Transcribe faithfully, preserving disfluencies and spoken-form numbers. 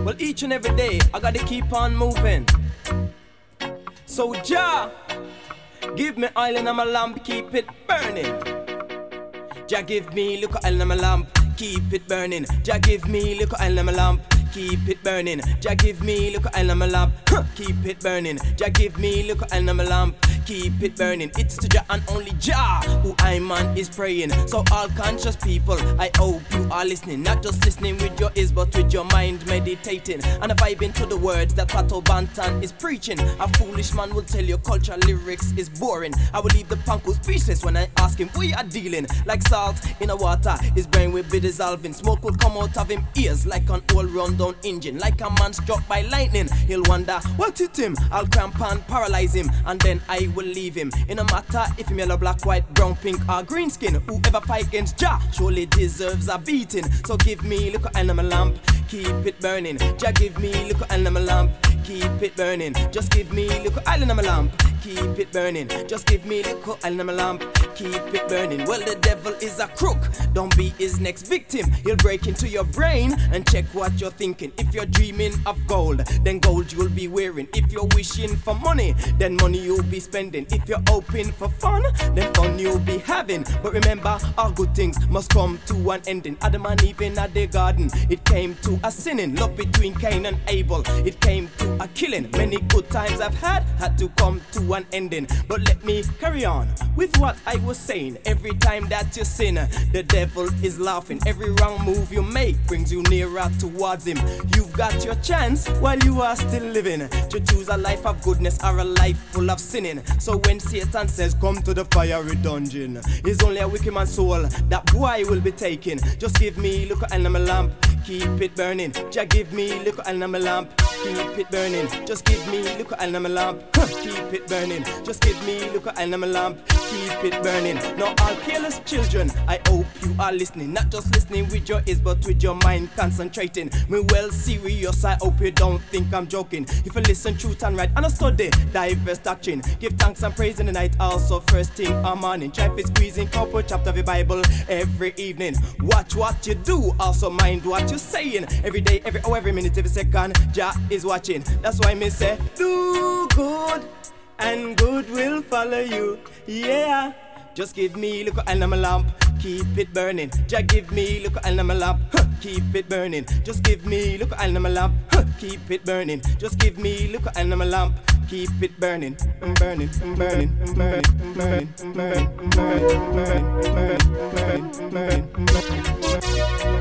Well, each and every day, I gotta keep on moving. So, Jah, give me oil in my lamp, keep it burning. Jah, give me look oil in my lamp, keep it burning. Jah, give me look oil in my lamp, keep it burning. Jah, give me look oil in my lamp, huh, keep it burning. Jah, give me look oil in my lamp, keep it burning. It's to Jah and only Jah who I man is praying. So all conscious people, I hope you are listening. Not just listening with your ears, but with your mind meditating and vibing to the words that Pato Banton is preaching. A foolish man will tell you culture lyrics is boring. I will leave the panko speechless when I ask him we are dealing. Like salt in a water, his brain will be dissolving. Smoke will come out of him ears like an old rundown engine. Like a man struck by lightning, he'll wonder what hit him. I'll cramp and paralyze him, and then I will leave him. In no matter if him yellow, black, white, brown, pink or green skin, whoever fight against Jah surely deserves a beating. So give me look at my lamp, keep it burning. Jah, give me look at my lamp, keep it burning. Just give me look at my lamp, keep it burning. Just give me look at my lamp, keep it burning. Well, the devil is a crook, don't be his next victim. He'll break into your brain and check what you're thinking. If you're dreaming of gold, then gold you'll be wearing. If you're wishing for money, then money you'll be spending. If you're hoping for fun, then fun you'll be having. But remember, all good things must come to an ending. Adam and Eve in the garden, it came to a sinning. Love between Cain and Abel, it came to a killing. Many good times I've had, had to come to an ending. But let me carry on with what I was saying. Every time that you sin, the devil is laughing. Every wrong move you make brings you nearer towards him. You've got your chance while you are still living to choose a life of goodness or a life full of sinning. So when Satan says come to the fiery dungeon, it's only a wicked man's soul that boy will be taking. Just give me look at my lamp, keep it burning. Just give me look at my lamp, keep it burning. Just give me look at my lamp, huh, keep it burning. Just give me look at my lamp, keep it burning. Now all careless children, I hope you are listening. Not just listening with your ears, but with your mind concentrating. Me well serious, I hope you don't think I'm joking. If you listen truth and right and a study diverse doctrine, give thanks and praise in the night, also first thing or morning. Try to squeeze in couple chapter of the Bible every evening. Watch what you do, also mind what you're saying. Every day, every hour, every minute, every second, Jah is watching. That's why me say, do good and good will follow you. Yeah. Just give me look at my lamp, keep it burning. Jah, give me look at my lamp, huh, keep it burning. Just give me look at my lamp, huh, keep it burning. Just give me look at my lamp, keep it burning, burning, burning, burning, burning, burning, burning, burning, burning, burning, burning.